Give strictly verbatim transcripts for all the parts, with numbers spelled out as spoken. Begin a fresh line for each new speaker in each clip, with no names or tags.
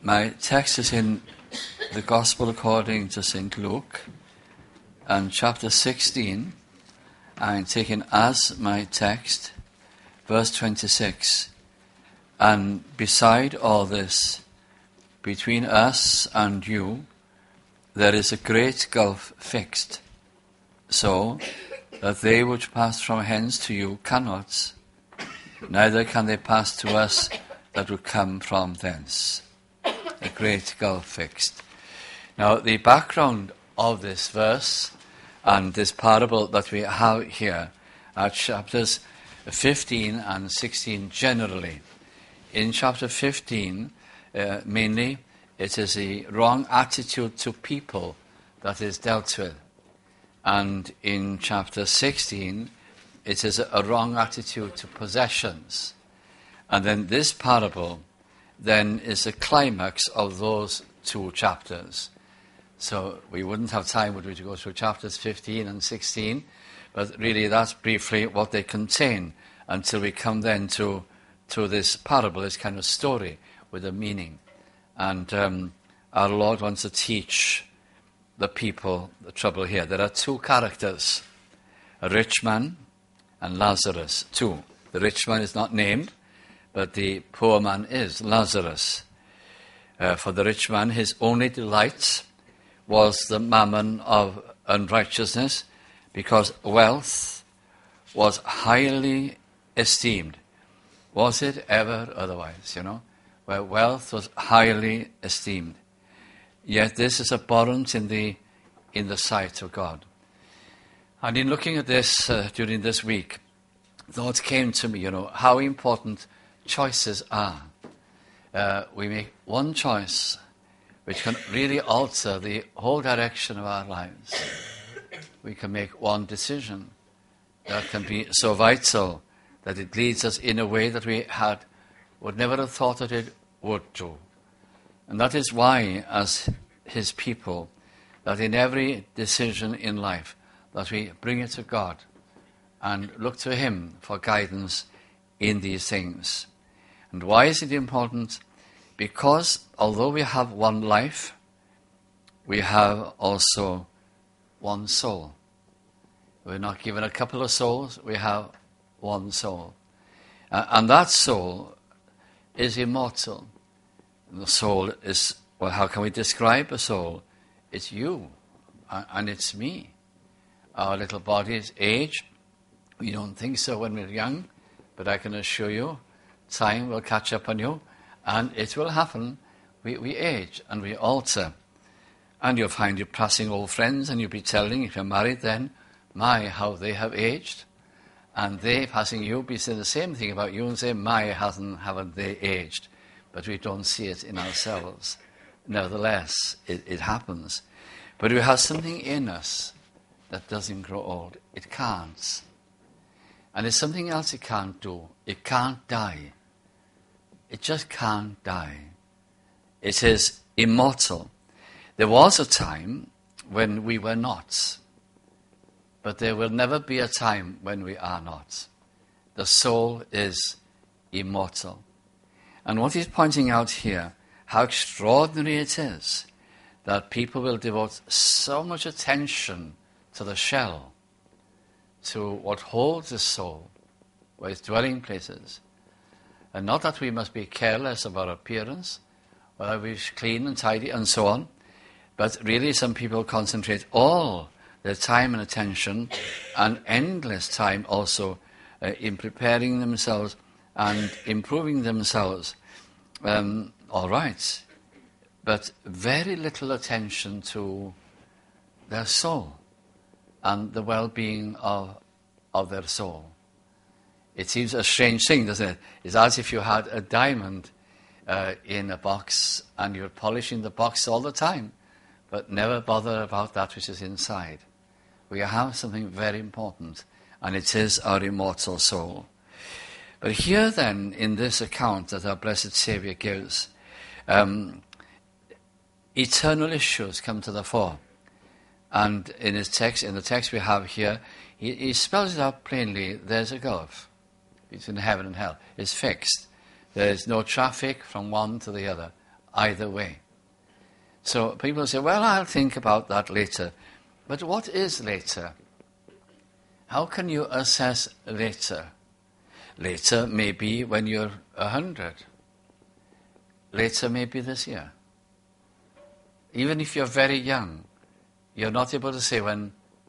My text is in the Gospel according to Saint Luke, and chapter sixteen. I'm taking as my text, verse twenty-six. And beside all this, between us and you, there is a great gulf fixed, so that they which pass from hence to you cannot, neither can they pass to us that would come from thence. A great gulf fixed. Now, the background of this verse and this parable that we have here are chapters fifteen and sixteen generally. In chapter fifteen, uh, mainly, it is a wrong attitude to people that is dealt with. And in chapter sixteen, it is a, a wrong attitude to possessions. And then this parable then is the climax of those two chapters. So we wouldn't have time, would we, to go through chapters fifteen and sixteen, but really that's briefly what they contain until we come then to, to this parable, this kind of story with a meaning. And um, our Lord wants to teach the people the trouble here. There are two characters, a rich man and Lazarus, two. The rich man is not named, but the poor man is Lazarus. Uh, for the rich man, his only delight was the mammon of unrighteousness, because wealth was highly esteemed. Was it ever otherwise, you know? Where wealth was highly esteemed. Yet this is abhorrent in the, in the sight of God. And in looking at this uh, during this week, thoughts came to me, you know, how important choices are. Uh, we make one choice which can really alter the whole direction of our lives. We can make one decision that can be so vital that it leads us in a way that we had would never have thought that it would do. And that is why, as his people, that in every decision in life, that we bring it to God and look to him for guidance in these things. And why is it important? Because although we have one life, we have also one soul. We're not given a couple of souls, we have one soul. Uh, and that soul is immortal. And the soul is, well, how can we describe a soul? It's you, uh, and it's me. Our little bodies age. We don't think so when we're young, but I can assure you, time will catch up on you, and it will happen. We, we age and we alter. And you'll find you're passing old friends, and you'll be telling, if you're married then, my, how they have aged. And they passing you be saying the same thing about you and say, my, hasn't, haven't they aged? But we don't see it in ourselves. Nevertheless, it, it happens. But we have something in us that doesn't grow old. It can't. And there's something else it can't do. It can't die. It just can't die. It is immortal. There was a time when we were not. But there will never be a time when we are not. The soul is immortal. And what he's pointing out here, how extraordinary it is that people will devote so much attention to the shell, to what holds the soul, where its dwelling places. And not that we must be careless of our appearance, whether we're clean and tidy and so on, but really some people concentrate all their time and attention and endless time also uh, in preparing themselves and improving themselves. Um, all right, but very little attention to their soul and the well-being of, of their soul. It seems a strange thing, doesn't it? It's as if you had a diamond uh, in a box and you're polishing the box all the time, but never bother about that which is inside. We have something very important, and it is our immortal soul. But here then, in this account that our blessed Saviour gives, um, eternal issues come to the fore. And in his text, in the text we have here, he, he spells it out plainly. There's a gulf between heaven and hell. It's fixed. There is no traffic from one to the other. either way. So people say, well, I'll think about that later. But what is later? How can you assess later? Later may be when you're a hundred. Later may be this year. Even if you're very young, you're not able to say when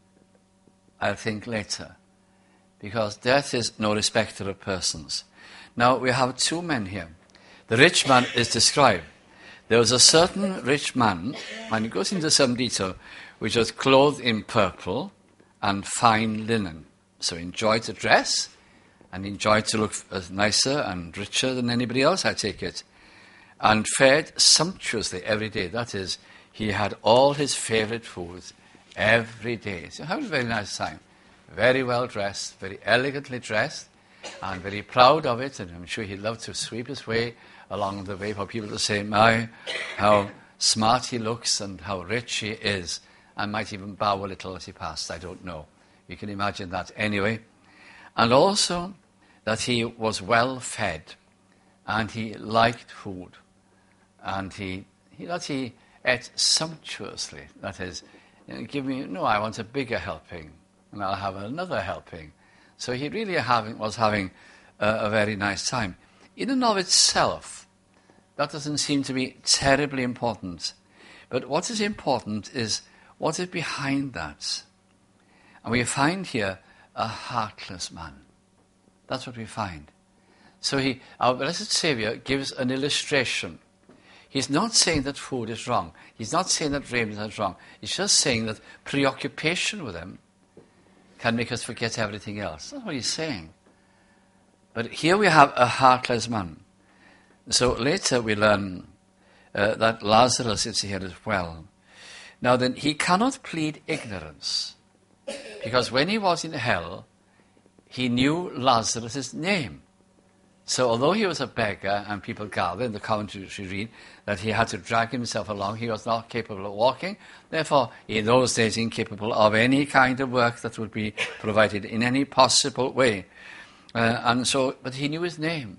I'll think later. Because death is no respecter of persons. Now, we have two men here. The rich man is described. There was a certain rich man, and he goes into some detail, which was clothed in purple and fine linen. So he enjoyed to dress, and he enjoyed to look nicer and richer than anybody else, I take it. And fed sumptuously every day. That is, he had all his favourite foods every day. So he had a very nice time. Very well dressed, very elegantly dressed, and very proud of it. And I'm sure he loved to sweep his way along the way for people to say, my, how smart he looks and how rich he is. And might even bow a little as he passed, I don't know. You can imagine that anyway. And also that he was well fed and he liked food. And he, he that he ate sumptuously. That is, you know, give me, no, I want a bigger helping, and I'll have another helping. So he really having, was having a, a very nice time. In and of itself, that doesn't seem to be terribly important. But what is important is what is behind that. And we find here a heartless man. That's what we find. So he, our blessed Saviour gives an illustration. He's not saying that food is wrong. He's not saying that raiment is wrong. He's just saying that preoccupation with them can make us forget everything else. That's what he's saying. But here we have a heartless man. So later we learn uh, that Lazarus is here as well. Now then, he cannot plead ignorance. Because when he was in hell, he knew Lazarus' name. So although he was a beggar, and people gather in the commentary read that he had to drag himself along, he was not capable of walking. Therefore, in those days, incapable of any kind of work that would be provided in any possible way. Uh, and so, but he knew his name.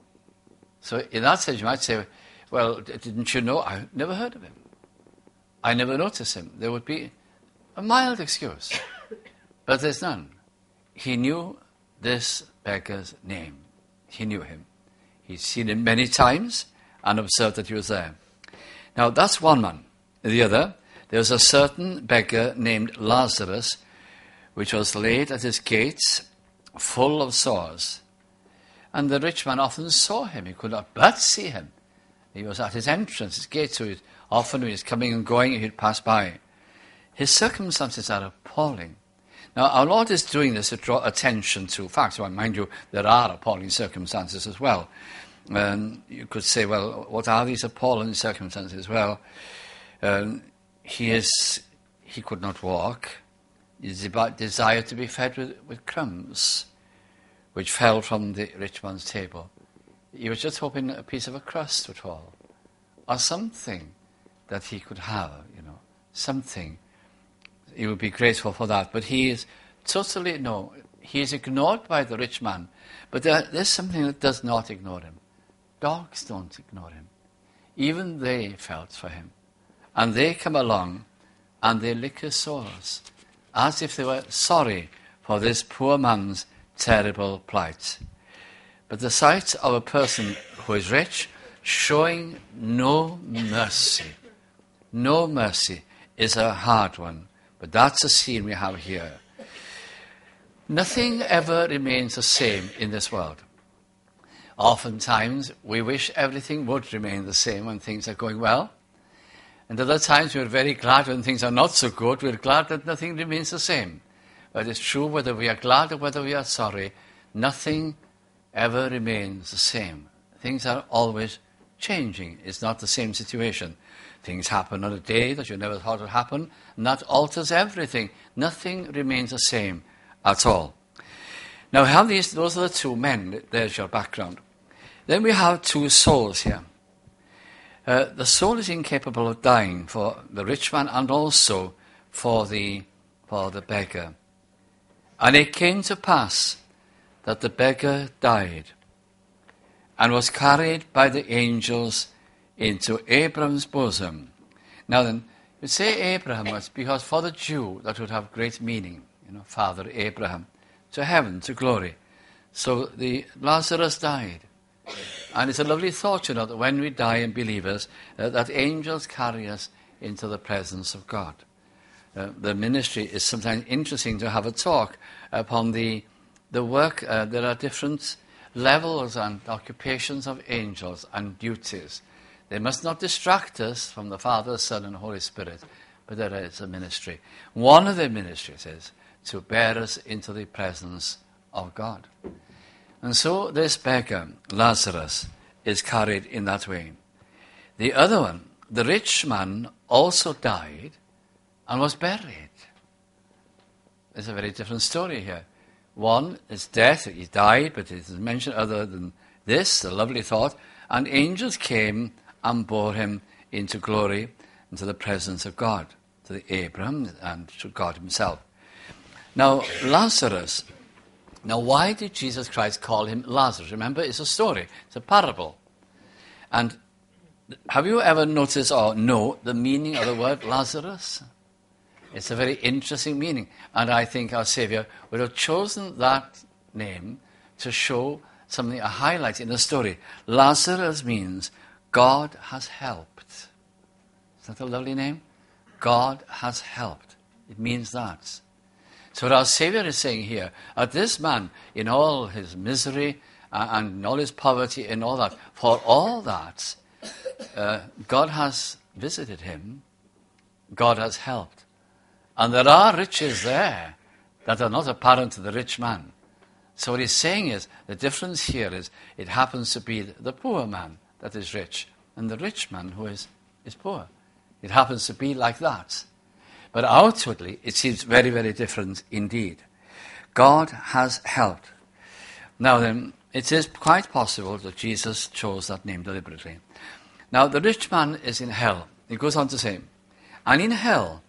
So in that sense, you might say, well, didn't you know? I never heard of him. I never noticed him. There would be a mild excuse. But there's none. He knew this beggar's name. He knew him. He'd seen him many times and observed that he was there. Now, that's one man. The other, there was a certain beggar named Lazarus, which was laid at his gates, full of sores. And the rich man often saw him. He could not but see him. He was at his entrance, his gate, so he'd, often when he was coming and going, he'd pass by. His circumstances are appalling. Now, our Lord is doing this to draw attention to facts. Well, mind you, there are appalling circumstances as well. Um, you could say, well, what are these appalling circumstances? Well, um, he is, he could not walk. He desired to be fed with, with crumbs, which fell from the rich man's table. He was just hoping a piece of a crust would fall, or something that he could have, you know, something. He would be grateful for that. But he is totally, no, he is ignored by the rich man. But there, there's something that does not ignore him. Dogs don't ignore him. Even they felt for him. And they come along and they lick his sores, as if they were sorry for this poor man's terrible plight. But the sight of a person who is rich showing no mercy, no mercy, is a hard one. But that's the scene we have here. Nothing ever remains the same in this world. Oftentimes, we wish everything would remain the same when things are going well. And other times, we're very glad when things are not so good. We're glad that nothing remains the same. But it's true whether we are glad or whether we are sorry, nothing ever remains the same. Things are always changing. It's not the same situation. Things happen on a day that you never thought would happen, and that alters everything. Nothing remains the same at all. Now, we have these, those are the two men. There's your background. Then we have two souls here. Uh, the soul is incapable of dying for the rich man and also for the, for the beggar. And it came to pass that the beggar died and was carried by the angels into Abraham's bosom. Now then, you say Abraham was because for the Jew that would have great meaning, you know, Father Abraham, to heaven, to glory. So the Lazarus died. And it's a lovely thought, you know, that when we die in believers, uh, that angels carry us into the presence of God. Uh, the ministry is sometimes interesting to have a talk upon the the work. Uh, there are different levels and occupations of angels and duties. They must not distract us from the Father, Son, and Holy Spirit, but there is a ministry. One of the ministries is to bear us into the presence of God. And so this beggar, Lazarus, is carried in that way. The other one, the rich man, also died and was buried. There's a very different story here. One is death, he died, but it is mentioned other than this, the lovely thought, and angels came and bore him into glory, into the presence of God, to the Abraham and to God himself. Now, Lazarus, now why did Jesus Christ call him Lazarus? Remember, it's a story, it's a parable. And have you ever noticed or know the meaning of the word Lazarus? It's a very interesting meaning. And I think our Saviour would have chosen that name to show something, a highlight in the story. Lazarus means God has helped. Is that a lovely name? God has helped. It means that. So what our Saviour is saying here, at this man, in all his misery uh, and all his poverty and all that, for all that, uh, God has visited him. God has helped. And there are riches there that are not apparent to the rich man. So what he's saying is, the difference here is, it happens to be the poor man that is rich, and the rich man who is, is poor. It happens to be like that. But outwardly, it seems very, very different indeed. God has helped. Now then, it is quite possible that Jesus chose that name deliberately. Now, the rich man is in hell. He goes on to say, and in hell,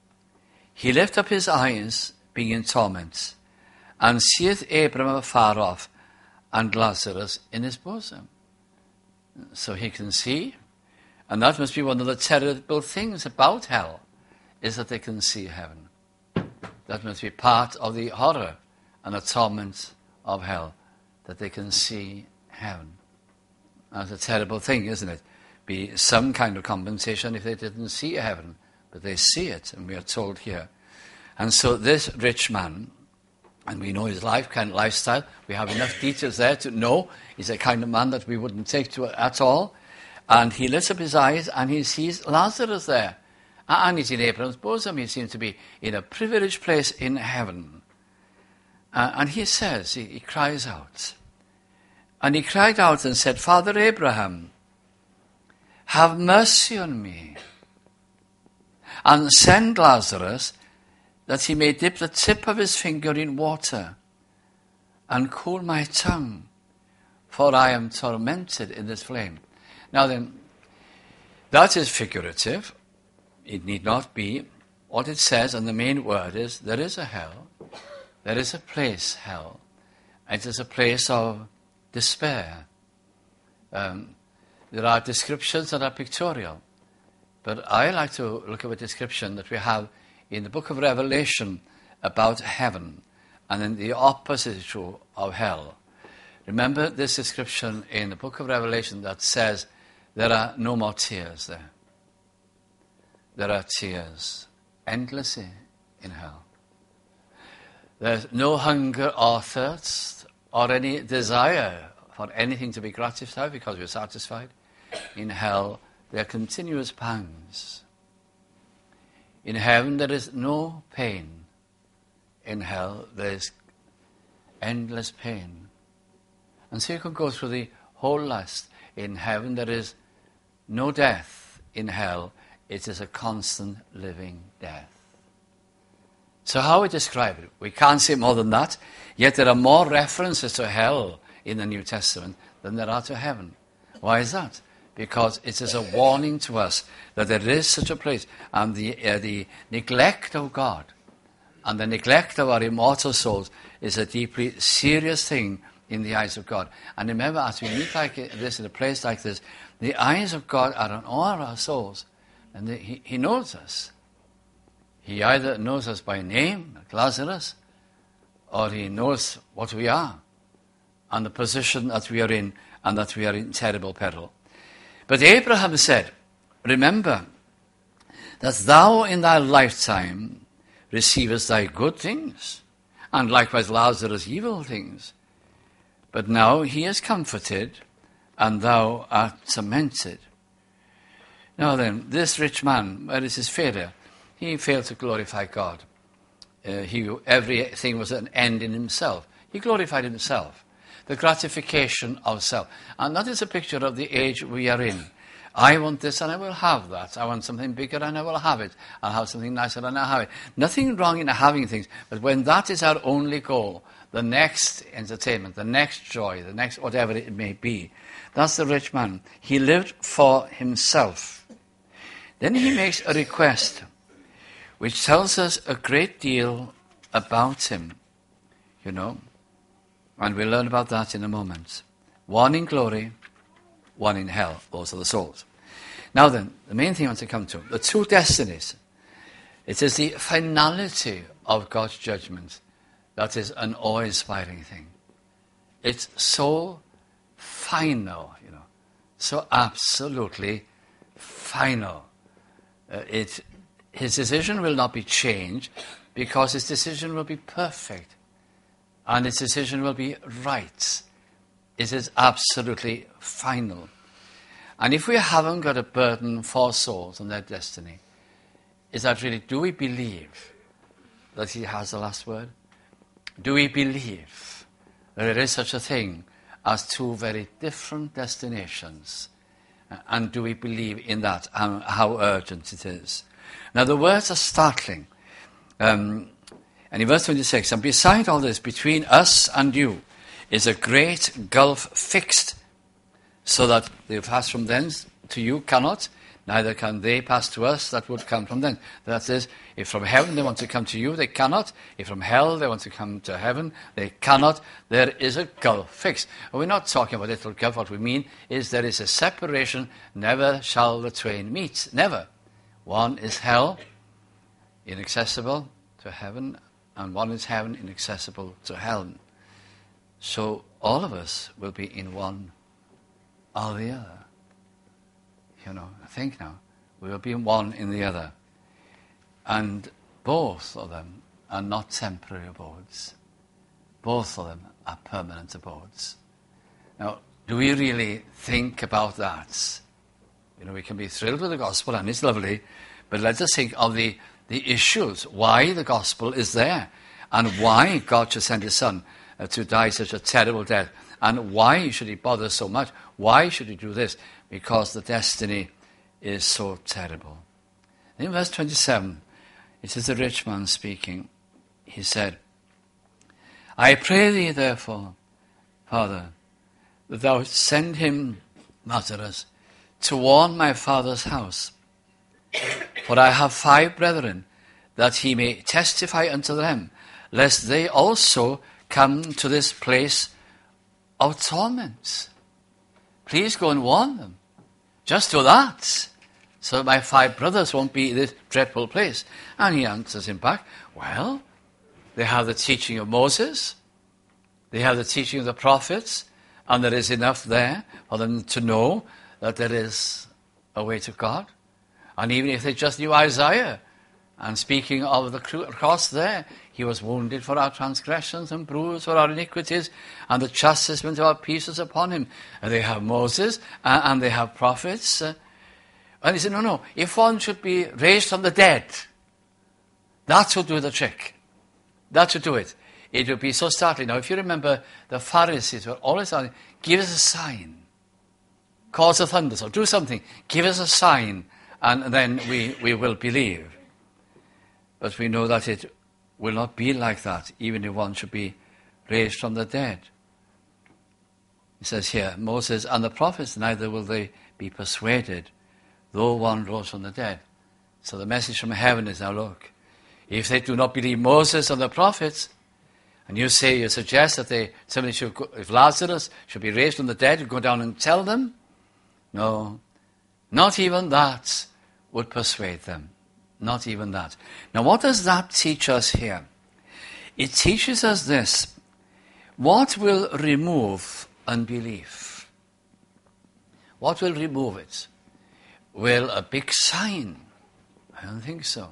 he lift up his eyes, being in torment, and seeth Abraham afar off, and Lazarus in his bosom. So he can see, and that must be one of the terrible things about hell, is that they can see heaven. That must be part of the horror and the torment of hell, that they can see heaven. That's a terrible thing, isn't it? Be some kind of compensation if they didn't see heaven. But they see it, and we are told here. And so this rich man, and we know his life, kind of lifestyle, we have enough details there to know he's a kind of man that we wouldn't take to at all. And he lifts up his eyes, and he sees Lazarus there. And he's in Abraham's bosom. He seems to be in a privileged place in heaven. Uh, and he says, he, he cries out. And he cried out and said, Father Abraham, have mercy on me, and send Lazarus that he may dip the tip of his finger in water and cool my tongue, for I am tormented in this flame. Now then, that is figurative. It need not be. What it says, and the main word is, there is a hell. There is a place, hell. It is a place of despair. Um, there are descriptions that are pictorial. But I like to look at a description that we have in the book of Revelation about heaven, and then the opposite is true of hell. Remember this description in the book of Revelation that says there are no more tears there. There are tears endlessly in hell. There's no hunger or thirst or any desire for anything to be gratified because we're satisfied. In hell, there are continuous pangs. In heaven, there is no pain. In hell, there is endless pain. And so you can go through the whole list. In heaven, there is no death. In hell, it is a constant living death. So how we describe it? We can't say more than that. Yet there are more references to hell in the New Testament than there are to heaven. Why is that? Because it is a warning to us that there is such a place. And the, uh, the neglect of God and the neglect of our immortal souls is a deeply serious thing in the eyes of God. And remember, as we meet like this in a place like this, The eyes of God are on all our souls, and the, he, he knows us. He either knows us by name, like Lazarus, or he knows what we are, and the position that we are in, and that we are in terrible peril. But Abraham said, remember that thou in thy lifetime receivest thy good things, and likewise Lazarus evil things. But now he is comforted, and thou art tormented. Now then, this rich man, where is his failure? He failed to glorify God. Uh, he, everything was an end in himself. He glorified himself, the gratification of self. And that is a picture of the age we are in. I want this and I will have that. I want something bigger and I will have it. I'll have something nicer and I'll have it. Nothing wrong in having things, but when that is our only goal, the next entertainment, the next joy, the next whatever it may be, that's the rich man. He lived for himself. Then he makes a request which tells us a great deal about him, you know. And we'll learn about that in a moment. One in glory, one in hell. Those are the souls. Now then, the main thing I want to come to, the two destinies. It is the finality of God's judgment that is an awe-inspiring thing. It's so final, you know, so absolutely final. Uh, it, his decision will not be changed because his decision will be perfect and his decision will be right. It is absolutely final. And if we haven't got a burden for souls and their destiny, is that really, do we believe that he has the last word? Do we believe that there is such a thing as two very different destinations? And do we believe in that and how urgent it is? Now the words are startling. Um, and in verse twenty-six, and beside all this, between us and you is a great gulf fixed, so that they pass from thence to you cannot, neither can they pass to us that would come from thence. That is, if from heaven they want to come to you, they cannot. If from hell they want to come to heaven, they cannot. There is a gulf fixed. And we're not talking about little gulf. What we mean is there is a separation. Never shall the twain meet. Never. One is hell, inaccessible to heaven, and one is heaven, inaccessible to hell. So all of us will be in one or the other. You know, think now. We will be in one in the other. And both of them are not temporary abodes. Both of them are permanent abodes. Now, do we really think about that? You know, we can be thrilled with the gospel, and it's lovely, but let us think of the, the issues, why the gospel is there, and why God should send his son uh, to die such a terrible death, and why should he bother so much? Why should he do this? Because the destiny is so terrible. In verse twenty-seven, it is the rich man speaking. He said, I pray thee, therefore, Father, that thou send him, Lazarus, to warm my father's house. For I have five brethren, that he may testify unto them, lest they also come to this place of torment. Please go and warn them. Just do that, so that my five brothers won't be in this dreadful place. And he answers him back, well, they have the teaching of Moses, they have the teaching of the prophets, and there is enough there for them to know that there is a way to God. And even if they just knew Isaiah, and speaking of the cross there, he was wounded for our transgressions and bruised for our iniquities, and the chastisement of our peace is upon him. And they have Moses, and, and they have prophets. Uh, and he said, no, no, if one should be raised from the dead, that would do the trick. That should do it. It would be so startling. Now, if you remember, the Pharisees were always saying, give us a sign. Cause a thunder, so do something. Give us a sign, and then we, we will believe. But we know that it will not be like that, even if one should be raised from the dead. It says here, Moses and the prophets, neither will they be persuaded, though one rose from the dead. So the message from heaven is now, look, if they do not believe Moses and the prophets, and you say, you suggest that they, somebody should go, if Lazarus should be raised from the dead, you go down and tell them, No, not even that would persuade them. Not even that. Now, what does that teach us here? It teaches us this. What will remove unbelief? What will remove it? Will a big sign? I don't think so.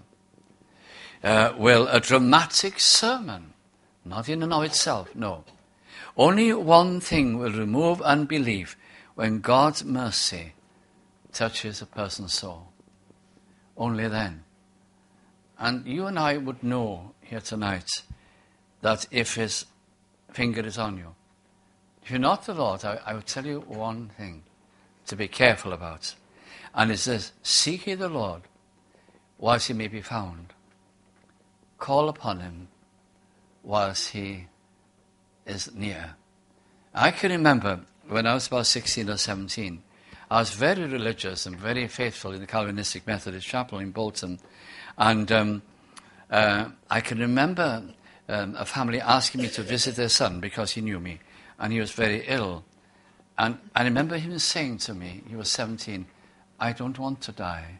Uh, will a dramatic sermon? Not in and of itself, no. Only one thing will remove unbelief: when God's mercy touches a person's soul. Only then. And you and I would know here tonight that if his finger is on you, if you're not the Lord, I, I would tell you one thing to be careful about. And it says, seek ye the Lord whilst he may be found. Call upon him whilst he is near. I can remember when I was about sixteen or seventeen, I was very religious and very faithful in the Calvinistic Methodist Chapel in Bolton. And um, uh, I can remember um, a family asking me to visit their son because he knew me, and he was very ill. And I remember him saying to me, he was seventeen, I don't want to die.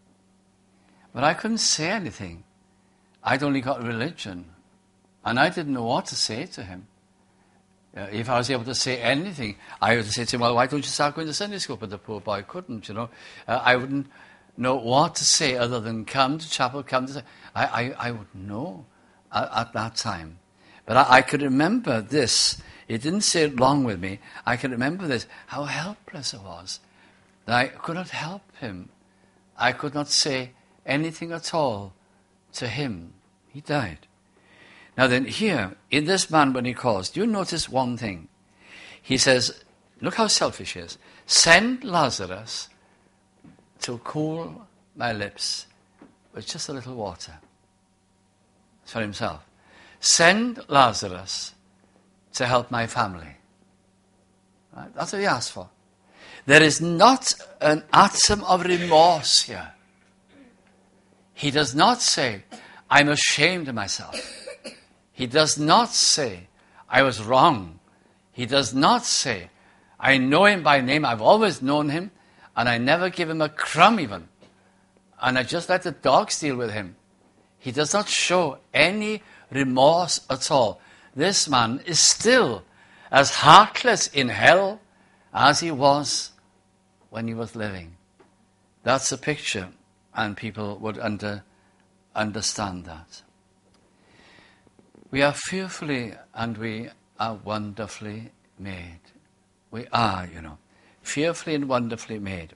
But I couldn't say anything. I'd only got religion, and I didn't know what to say to him. Uh, if I was able to say anything, I would say to him, well, why don't you start going to Sunday school? But the poor boy couldn't, you know. Uh, I wouldn't know what to say other than come to chapel, come to... I, I, I wouldn't know at, at that time. But I, I could remember this. It didn't sit long with me. I could remember this, how helpless I was. That I could not help him. I could not say anything at all to him. He died. Now then, here, in this man when he calls, do you notice one thing? He says, look how selfish he is. Send Lazarus to cool my lips with just a little water. It's for himself. Send Lazarus to help my family. Right? That's what he asked for. There is not an atom of remorse here. He does not say, I'm ashamed of myself. He does not say, I was wrong. He does not say, I know him by name, I've always known him, and I never give him a crumb even. And I just let the dogs deal with him. He does not show any remorse at all. This man is still as heartless in hell as he was when he was living. That's a picture, and people would under, understand that. We are fearfully and we are wonderfully made. We are, you know, fearfully and wonderfully made.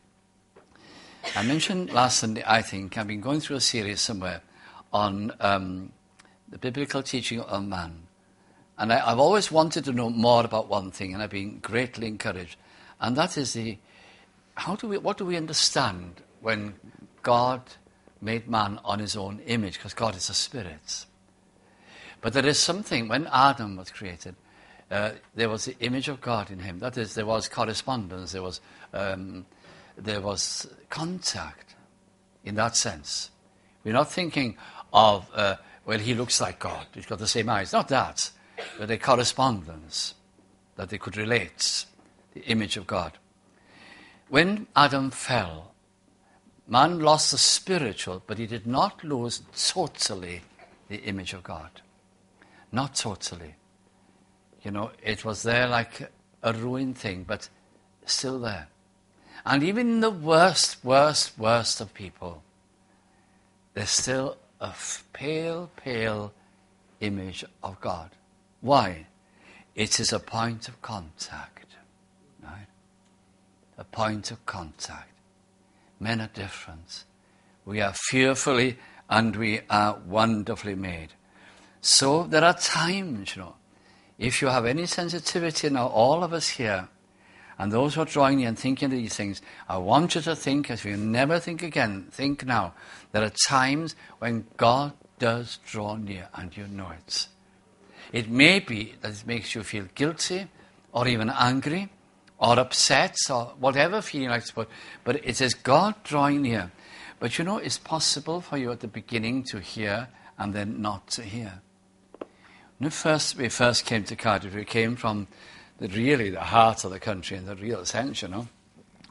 I mentioned last Sunday, I think, I've been going through a series somewhere on um, the biblical teaching of man. And I, I've always wanted to know more about one thing, and I've been greatly encouraged. And that is the, how do we, what do we understand when God made man on his own image? Because God is a spirit. But there is something, when Adam was created, uh, there was the image of God in him. That is, there was correspondence, there was um, there was contact in that sense. We're not thinking of, uh, well, he looks like God, he's got the same eyes. Not that, but a correspondence, that they could relate, the image of God. When Adam fell, man lost the spiritual, but he did not lose totally the image of God. Not totally. You know, it was there like a ruined thing, but still there. And even in the worst, worst, worst of people, there's still a f- pale, pale image of God. Why? It is a point of contact. Right? A point of contact. Men are different. We are fearfully and we are wonderfully made. So there are times, you know, if you have any sensitivity now, all of us here, and those who are drawing near and thinking of these things, I want you to think, as you never think again, think now. There are times when God does draw near, and you know it. It may be that it makes you feel guilty, or even angry, or upset, or whatever feeling like to put, but it is God drawing near. But you know, it's possible for you at the beginning to hear, and then not to hear. When first, we first came to Cardiff, we came from the, really the heart of the country in the real sense, you know.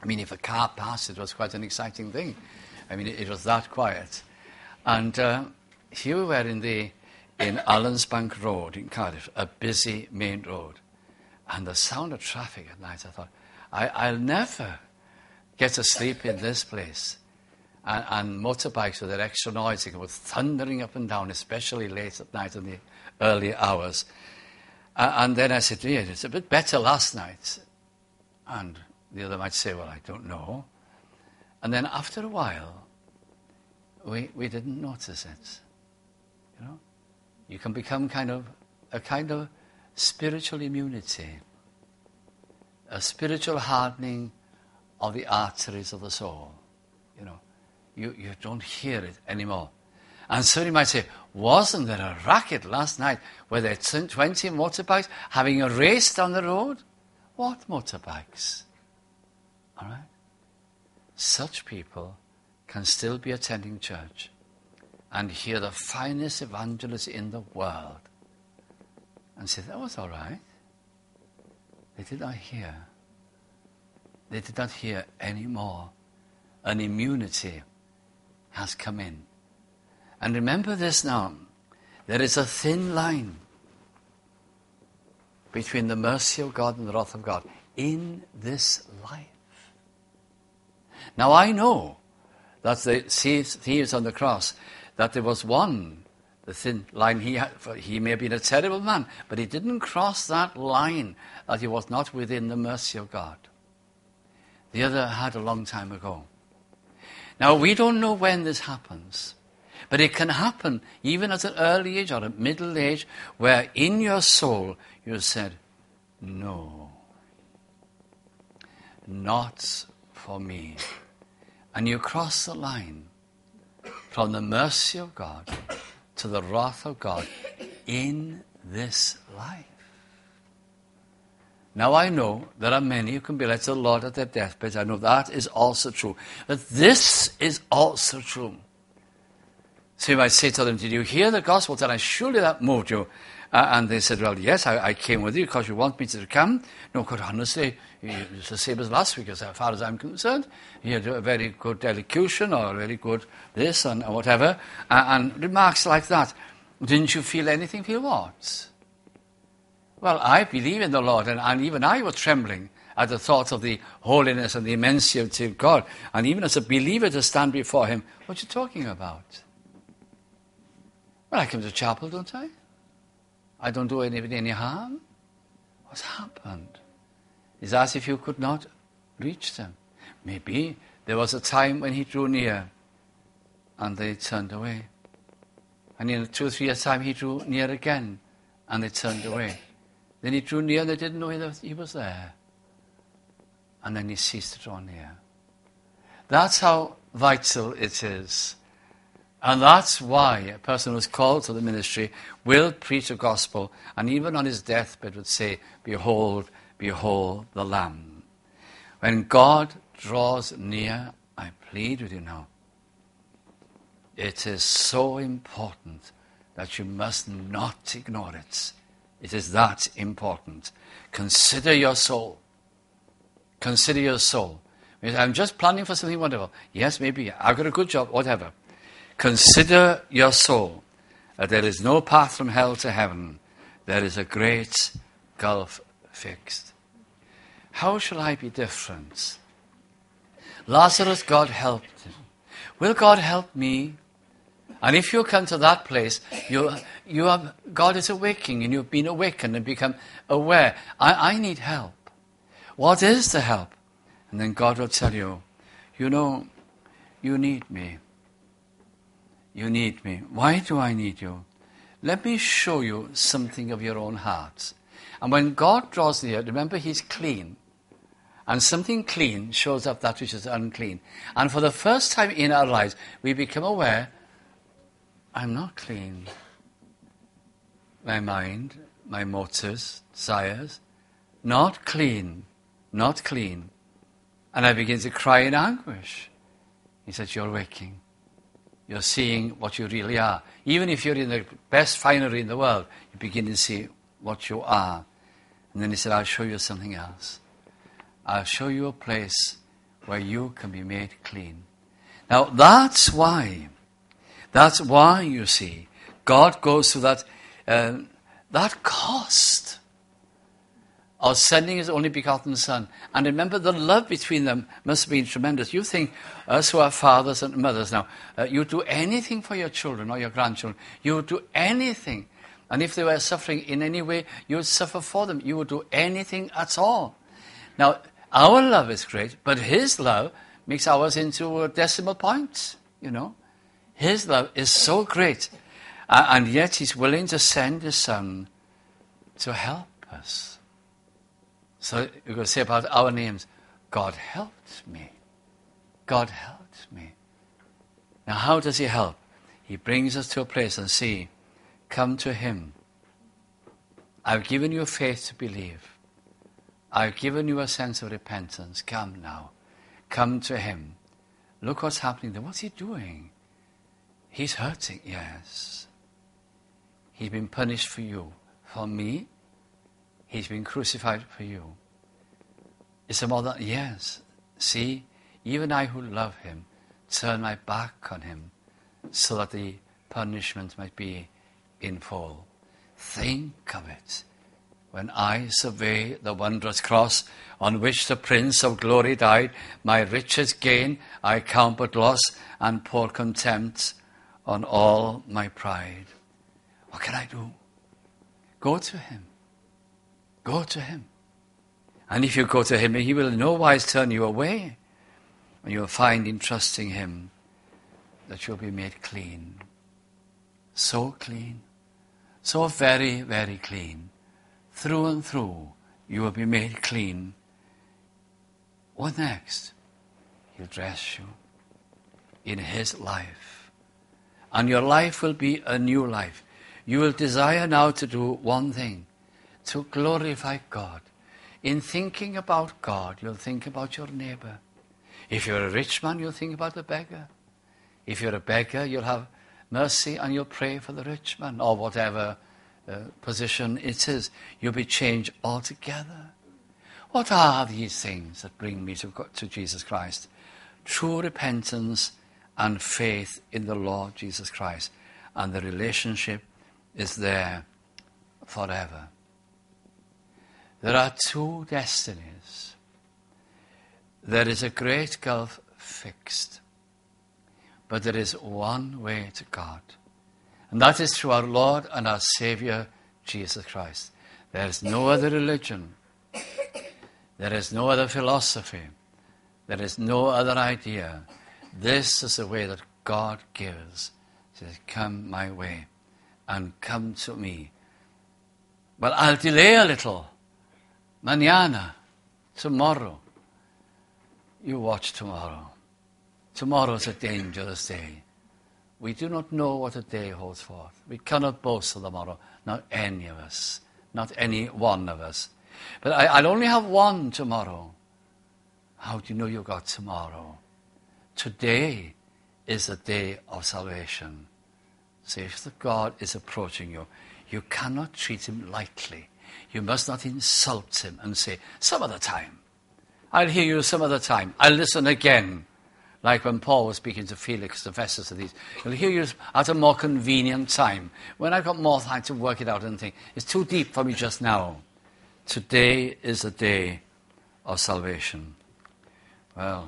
I mean, if a car passed, it was quite an exciting thing. I mean, it, it was that quiet. And uh, here we were in the in Allensbank Road in Cardiff, a busy main road. And the sound of traffic at night, I thought, I, I'll never get to sleep in this place. And, and motorbikes with their extra noise, they were thundering up and down, especially late at night in the early hours. Uh, and then I said, yeah, it's a bit better last night. And the other might say, well, I don't know. And then after a while, we we didn't notice it. You know? You can become kind of a kind of spiritual immunity, a spiritual hardening of the arteries of the soul. You know, you, you don't hear it anymore. And so you might say, wasn't there a racket last night where there were twenty motorbikes having a race down the road? What motorbikes? All right? Such people can still be attending church and hear the finest evangelist in the world and say, that was all right. They did not hear. They did not hear anymore. An immunity has come in. And remember this now. There is a thin line between the mercy of God and the wrath of God in this life. Now I know that the thieves on the cross, that there was one, the thin line, he had, he may have been a terrible man, but he didn't cross that line, that he was not within the mercy of God. The other had a long time ago. Now we don't know when this happens, but it can happen even at an early age or a middle age, where in your soul you said, no, not for me. And you cross the line from the mercy of God to the wrath of God in this life. Now I know there are many who can be led to the Lord at their deathbed. I know that is also true. But this is also true. So you might say to them, did you hear the gospel? And I surely that moved you. Uh, and they said, well, yes, I, I came with you because you want me to come. No, quite honestly, it's the same as last week, as far as I'm concerned. You had a very good elocution or a very good this and whatever. Uh, and remarks like that. Didn't you feel anything? Feel what? Well, I believe in the Lord, and, and even I was trembling at the thought of the holiness and the immensity of God. And even as a believer to stand before him, what are you talking about? Well, I come to chapel, don't I? I don't do anybody any harm. What's happened? It's as if you could not reach them. Maybe there was a time when he drew near and they turned away. And in two or three years' time he drew near again and they turned away. Then he drew near and they didn't know that he was there. And then he ceased to draw near. That's how vital it is. And that's why a person who's called to the ministry will preach the gospel, and even on his deathbed would say, behold, behold the Lamb. When God draws near, I plead with you now, it is so important that you must not ignore it. It is that important. Consider your soul. Consider your soul. I'm just planning for something wonderful. Yes, maybe. I've got a good job, whatever. Consider your soul, that there is no path from hell to heaven. There is a great gulf fixed. How shall I be different? Lazarus, God helped him. Will God help me? And if you come to that place, you, you have, God is awakening, and you've been awakened and become aware. I, I need help. What is the help? And then God will tell you, you know, you need me. You need me. Why do I need you? Let me show you something of your own heart. And when God draws near, remember he's clean. And something clean shows up that which is unclean. And for the first time in our lives, we become aware, I'm not clean. My mind, my motives, desires, not clean, not clean. And I begin to cry in anguish. He said, you're waking. You're seeing what you really are. Even if you're in the best finery in the world, you begin to see what you are. And then he said, I'll show you something else. I'll show you a place where you can be made clean. Now that's why, that's why you see, God goes through that, uh, that cost of sending his only begotten Son. And remember, the love between them must have been tremendous. You think, us who are fathers and mothers now, uh, you do anything for your children or your grandchildren. You would do anything. And if they were suffering in any way, you would suffer for them. You would do anything at all. Now, our love is great, but his love makes ours into a decimal point, you know. His love is so great. Uh, and yet he's willing to send his Son to help us. So you're going to say about our names, God helped me. God helped me. Now how does he help? He brings us to a place and see, come to him. I've given you faith to believe. I've given you a sense of repentance. Come now. Come to him. Look what's happening there. What's he doing? He's hurting, yes. He's been punished for you. For me, he's been crucified for you. Is there more than? Yes. See, even I who love him, turn my back on him, so that the punishment might be in full. Think of it. When I survey the wondrous cross on which the Prince of Glory died, my richest gain I count but loss, and pour contempt on all my pride. What can I do? Go to him. Go to him. And if you go to him, he will in no wise turn you away. And you will find in trusting him that you'll be made clean. So clean. So very, very clean. Through and through, you will be made clean. What next? He'll dress you in his life. And your life will be a new life. You will desire now to do one thing, to glorify God. In thinking about God, you'll think about your neighbor. If you're a rich man, you'll think about the beggar. If you're a beggar, you'll have mercy and you'll pray for the rich man, or whatever uh, position it is. You'll be changed altogether. What are these things that bring me to, to Jesus Christ? True repentance and faith in the Lord Jesus Christ. And the relationship is there forever. There are two destinies. There is a great gulf fixed. But there is one way to God. And that is through our Lord and our Savior, Jesus Christ. There is no other religion. There is no other philosophy. There is no other idea. This is the way that God gives. He says, come my way and come to me. Well, I'll delay a little. Mañana, tomorrow. You watch tomorrow. Tomorrow is a dangerous day. We do not know what a day holds forth. We cannot boast of tomorrow. Not any of us. Not any one of us. But I, I'll only have one tomorrow. How do you know you got tomorrow? Today is the day of salvation. So if the God is approaching you, you cannot treat him lightly. You must not insult him and say, some other time. I'll hear you some other time. I'll listen again. Like when Paul was speaking to Felix, the Festus of these. I'll hear you at a more convenient time. When I've got more time to work it out and think, it's too deep for me just now. Today is the day of salvation. Well,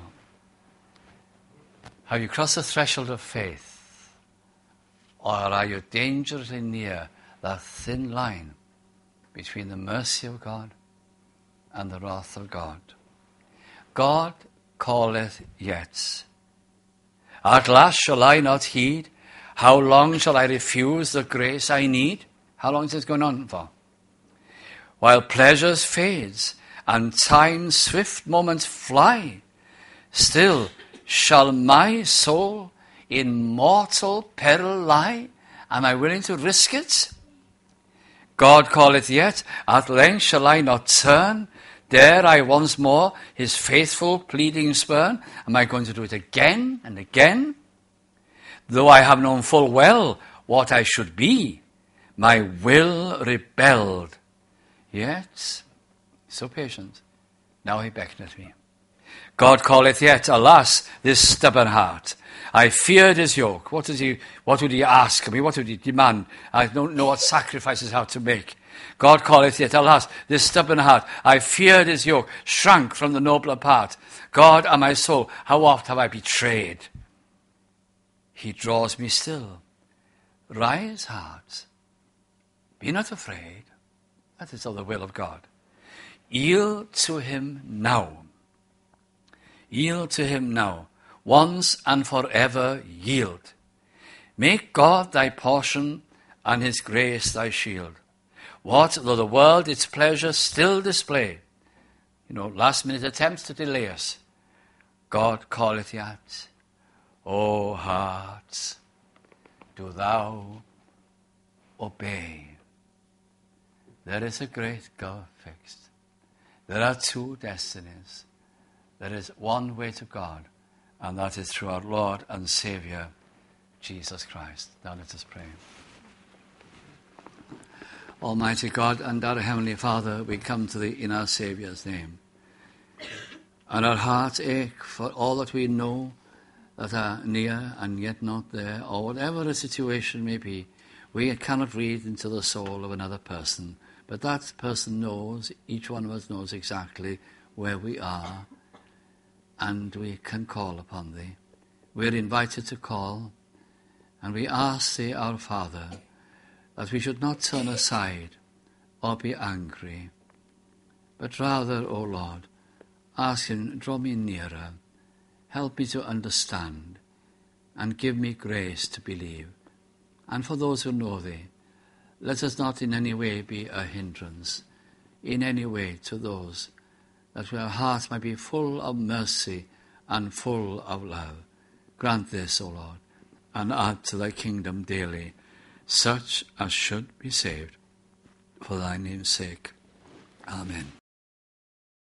have you crossed the threshold of faith? Or are you dangerously near that thin line between the mercy of God and the wrath of God? God calleth yet. At last shall I not heed? How long shall I refuse the grace I need? How long is this going on for? While pleasures fades and time's swift moments fly, still shall my soul in mortal peril lie? Am I willing to risk it? God calleth yet, at length shall I not turn? Dare I once more his faithful pleading spurn? Am I going to do it again and again? Though I have known full well what I should be, my will rebelled. Yet, so patient, now he beckoneth me.
God calleth yet, alas, this stubborn heart. I feared his yoke. What does he, what would he ask? I mean, what would he demand? I don't know what sacrifices how to make. God calleth yet, alas, this stubborn heart. I feared his yoke, shrank from the nobler part. God and my soul, how oft have I betrayed? He draws me still. Rise, heart. Be not afraid. That is of the will of God. Yield to him now. Yield to him now. Once and forever yield. Make God thy portion and his grace thy shield. What though the world its pleasure still display? You know, last minute attempts to delay us. God calleth yet. O heart, do thou obey. There is a great gulf fixed. There are two destinies. There is one way to God, and that is through our Lord and Saviour, Jesus Christ. Now let us pray. Almighty God and our Heavenly Father, we come to Thee in our Saviour's name. And our hearts ache for all that we know that are near and yet not there, or whatever the situation may be. We cannot read into the soul of another person, but that person knows, each one of us knows exactly where we are, and we can call upon Thee. We're invited to call, and we ask Thee, our Father, that we should not turn aside or be angry, but rather, O Lord, ask Him, draw me nearer, help me to understand, and give me grace to believe. And for those who know Thee, let us not in any way be a hindrance, in any way to those, that our hearts might be full of mercy and full of love. Grant this, O Lord, and add to Thy kingdom daily such as should be saved, for Thy name's sake. Amen.